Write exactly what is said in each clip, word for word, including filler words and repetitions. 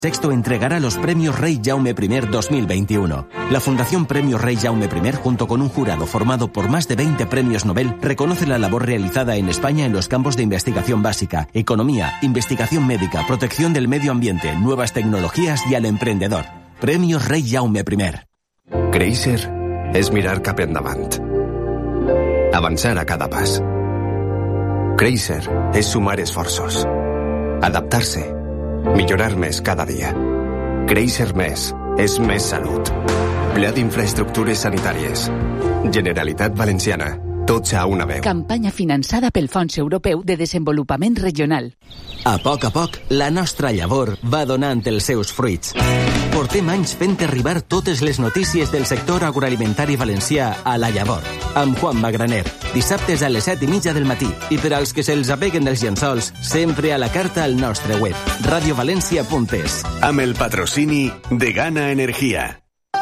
Sexto entregará los Premios Rey Jaume I dos mil veintiuno. La Fundación Premios Rey Jaume I, junto con un jurado formado por más de veinte premios Nobel, reconoce la labor realizada en España en los campos de investigación básica, economía, investigación médica, protección del medio ambiente, nuevas tecnologías y al emprendedor. Premios Rey Jaume I. Créixer és mirar cap endavant. Avançar a cada pas. Créixer és sumar esforços. Adaptar-se. Millorar més cada dia. Créixer més és més salut. Pla d'infraestructures sanitàries. Generalitat Valenciana. Tots a una veu. Campanya finançada pel Fons Europeu de Desenvolupament Regional. A poc a poc, la nostra llavor va donant els seus fruits. Portem anys fent arribar totes les notícies del sector agroalimentari valencià a la llavor, amb Juan Magraner, dissabtes a les set i mitja del matí. I per als que se'ls apeguen dels llençols, sempre a la carta al nostre web, radiovalencia punt es. Amb el patrocini de Gana Energía.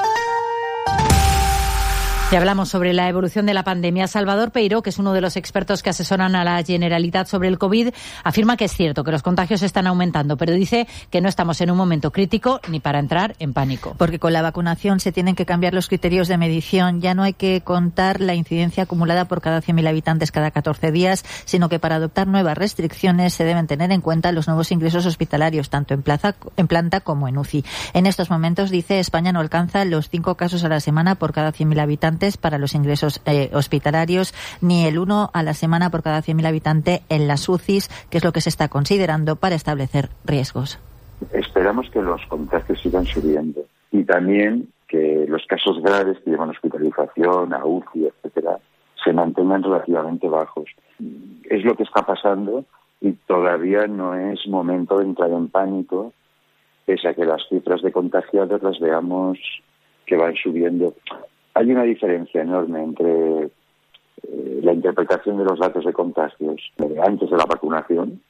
Y hablamos sobre la evolución de la pandemia. Salvador Peiró, que es uno de los expertos que asesoran a la Generalitat sobre el COVID, afirma que es cierto que los contagios están aumentando, pero dice que no estamos en un momento crítico ni para entrar en pánico. Porque con la vacunación se tienen que cambiar los criterios de medición. Ya no hay que contar la incidencia acumulada por cada cien mil habitantes cada catorce días, sino que para adoptar nuevas restricciones se deben tener en cuenta los nuevos ingresos hospitalarios, tanto en, plaza, en planta como en U C I. En estos momentos, dice, España no alcanza los cinco casos a la semana por cada cien mil habitantes para los ingresos eh, hospitalarios, ni el uno a la semana por cada cien mil habitantes en las U C Is, que es lo que se está considerando para establecer riesgos. Esperamos que los contagios sigan subiendo y también que los casos graves que llevan hospitalización, a U C I, etcétera, se mantengan relativamente bajos. Es lo que está pasando y todavía no es momento de entrar en pánico, pese a que las cifras de contagiados las veamos que van subiendo. Hay una diferencia enorme entre eh, la interpretación de los datos de contagios antes de la vacunación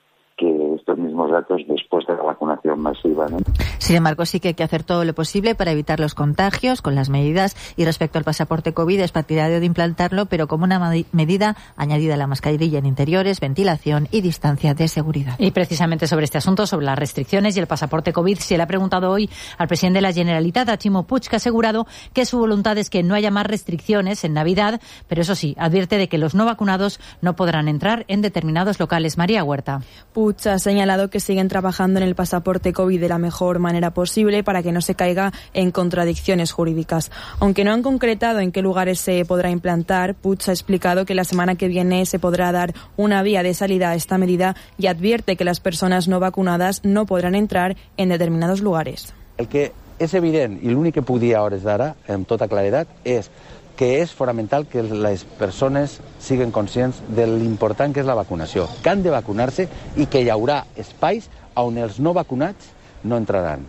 que estos mismos datos después de la vacunación masiva, ¿no? Sin embargo, sí que hay que hacer todo lo posible para evitar los contagios con las medidas, y respecto al pasaporte COVID es partidario de implantarlo, pero como una medida añadida a la mascarilla en interiores, ventilación y distancia de seguridad. Y precisamente sobre este asunto, sobre las restricciones y el pasaporte COVID, se le ha preguntado hoy al presidente de la Generalitat, a Ximo Puig, que ha asegurado que su voluntad es que no haya más restricciones en Navidad, pero eso sí, advierte de que los no vacunados no podrán entrar en determinados locales. María Huerta. Puig ha señalado que siguen trabajando en el pasaporte COVID de la mejor manera posible para que no se caiga en contradicciones jurídicas. Aunque no han concretado en qué lugares se podrá implantar, Puig ha explicado que la semana que viene se podrà dar una vía de salida a esta medida y advierte que las personas no vacunadas no podrán entrar en determinados lugares. El que és evident, i l'únic que puc dir a hores d'ara, amb tota claredat, és que és fonamental que les persones siguin conscients de l'important que és la vacunació, que han de vacunar-se i que hi haurà espais on els no vacunats no entraran.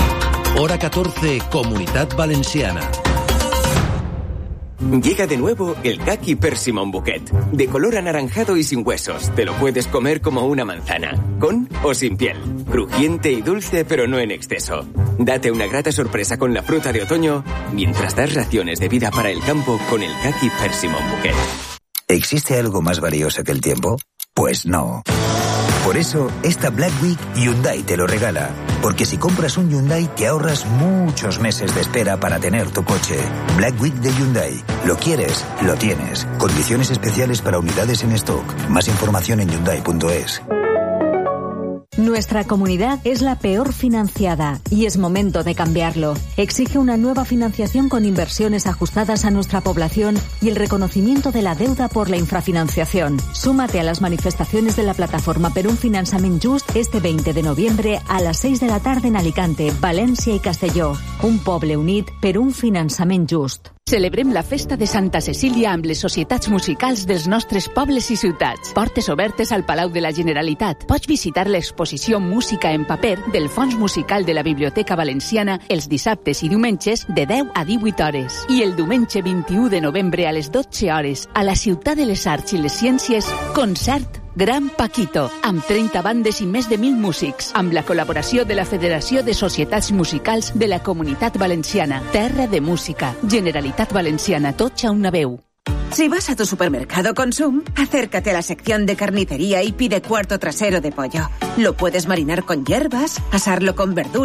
Hora catorce, Comunitat Valenciana. Llega de nuevo el Kaki Persimmon Bouquet, de color anaranjado y sin huesos. Te lo puedes comer como una manzana, con o sin piel. Crujiente y dulce, pero no en exceso. Date una grata sorpresa con la fruta de otoño, mientras das raciones de vida para el campo con el Kaki Persimmon Bouquet. ¿Existe algo más valioso que el tiempo? Pues no. Por eso, esta Black Week Hyundai te lo regala. Porque si compras un Hyundai te ahorras muchos meses de espera para tener tu coche. Black Week de Hyundai. Lo quieres, lo tienes. Condiciones especiales para unidades en stock. Más información en hyundai punto es. Nuestra comunidad es la peor financiada y es momento de cambiarlo. Exige una nueva financiación con inversiones ajustadas a nuestra población y el reconocimiento de la deuda por la infrafinanciación. Súmate a las manifestaciones de la plataforma per un finançament just este veinte de noviembre a las seis de la tarde en Alicante, València i Castelló. Un poble unit per un finançament just. Celebrem la festa de Santa Cecília amb les societats musicals dels nostres pobles i ciutats. Portes obertes al Palau de la Generalitat. Pots visitar l'exposició Música en paper del Fons Musical de la Biblioteca Valenciana els dissabtes i diumenges de deu a divuit hores. I el diumenge vint-i-u de novembre a les dotze hores, a la Ciutat de les Arts i les Ciències, concert Gran Paquito, amb trenta bandes i més de mil músics, amb la col·laboració de la Federació de Societats Musicals de la Comunitat Valenciana. Terra de música. Generalitat Valenciana, tots a una veu. Si vas a tu supermercado Consum, acércate a la sección de carnicería y pide cuarto trasero de pollo. Lo puedes marinar con hierbas, asarlo con verduras